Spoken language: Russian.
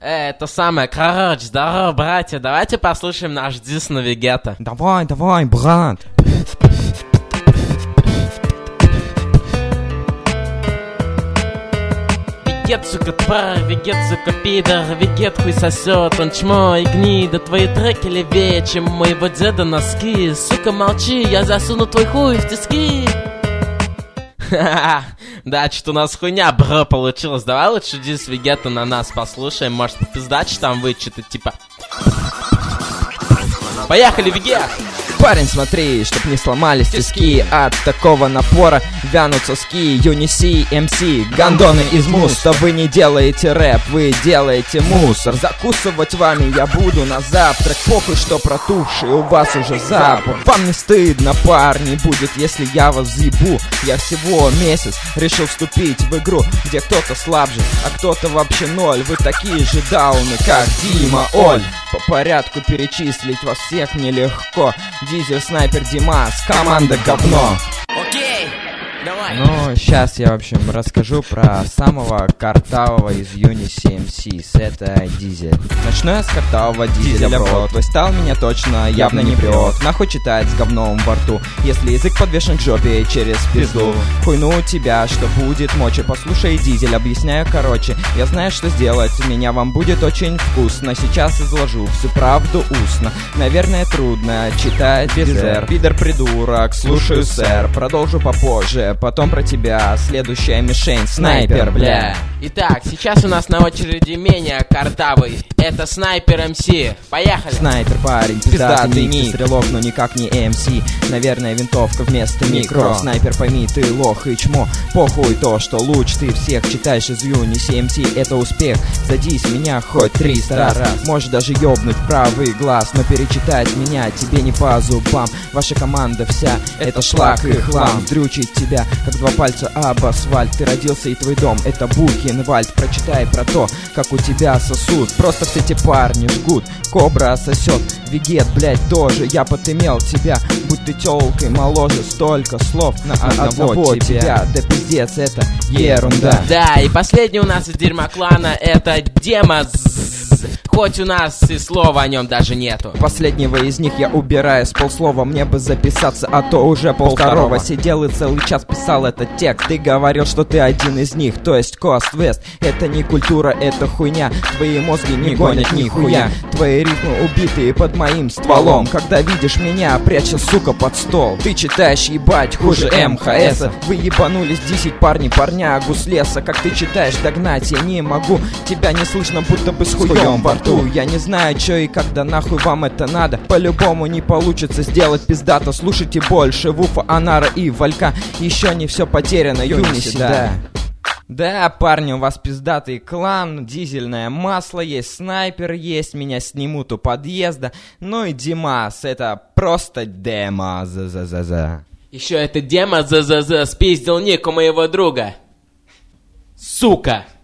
Это самое, короче, здорово, братья, давайте послушаем наш дис на Вегета. Давай, брат. Вегет, сука, тварь, Вегет, сука, пидор, Вегет хуй сосет, он чмо и гнида. Твои треки левее, чем моего деда носки. Сука, молчи, я засуну твой хуй в тиски. Да, что-то у нас хуйня, бро, получилось. Давай лучше дис Вегета на нас послушаем. Может, попиздачь там вычитать, типа. Поехали, Вегет! Парень, смотри, чтоб не сломались тиски. От такого напора вянут соски. Юниси, МС, гандоны из муста. Вы не делаете рэп, вы делаете мусор. Закусывать вами я буду на завтрак. Похуй, что протухший у вас уже запах. Вам не стыдно, парни, будет, если я вас взъебу. Я всего месяц решил вступить в игру, где кто-то слабже, а кто-то вообще ноль. Вы такие же дауны, как Дима, Оль. По порядку перечислить вас всех нелегко. Дизель, Снайпер, Димас, команда говно. Окей, давай. Ну, сейчас я, в общем, расскажу про самого картавого из Юниси МС. Это Дизель. Начну я с картавого Дизеля, бро. Твой стал меня точно явно не прет. Нахуй читает с говном во рту, если язык подвешен к жопе через пизду. Хуйну у тебя, что будет мочи. Послушай, Дизель, объясняю короче. Я знаю, что сделать, меня вам будет очень вкусно. Сейчас изложу всю правду устно. Наверное, трудно читать без р. Пидор, придурок, слушаю, сэр. Продолжу попозже, потом про тебя. Следующая мишень, снайпер, бля. Итак, сейчас у нас на очереди менее картавый. Это Снайпер МС. Поехали. Снайпер, парень, пиздатый ник. Стрелок, но никак не МС. Наверное, винтовка вместо микро. Снайпер, пойми, ты лох и чмо. Похуй то, что луч ты всех читаешь из Юниси МС. Это успех. Садись меня хоть 300 раз. Можешь даже ёбнуть правый глаз, но перечитать меня тебе не по зубам. Ваша команда вся это шлак и хлам. Дрючить тебя, как два пальца об асфальт. Ты родился и твой дом это Бухенвальд. Прочитай про то, как у тебя сосуд. Просто все эти парни жгут, кобра сосет. Вегет, блять, тоже, я подымел тебя. Будь ты тёлкой моложе, столько слов на одного тебя. Да пиздец, это ерунда. Да, и последний у нас из дерьма клана это Демаз. Хоть у нас и слова о нем даже нету. Последнего из них я убираю с полслова. Мне бы записаться, а то уже полвторого. Сидел и целый час писал этот текст. Ты говорил, что ты один из них, то есть Кост Вест. Это не культура, это хуйня. Твои мозги не гонят нихуя. Твои ритмы убитые под моим стволом. Когда видишь меня, пряча, сука, под стол. Ты читаешь, ебать, хуже МХС. Вы ебанулись 10 парнягу с леса. Как ты читаешь, догнать я не могу. Тебя не слышно, будто бы с хуем во рту. Я не знаю, чё и когда нахуй вам это надо. По-любому не получится сделать пиздато. Слушайте больше Вуфа, Анара и Валька. Еще не все потеряно, Юниси, да. Да, парни, у вас пиздатый клан, дизельное масло есть, снайпер есть, меня снимут у подъезда. Ну и Димас, это просто демо, за. Еще это Дема, спиздил ник у моего друга. Сука.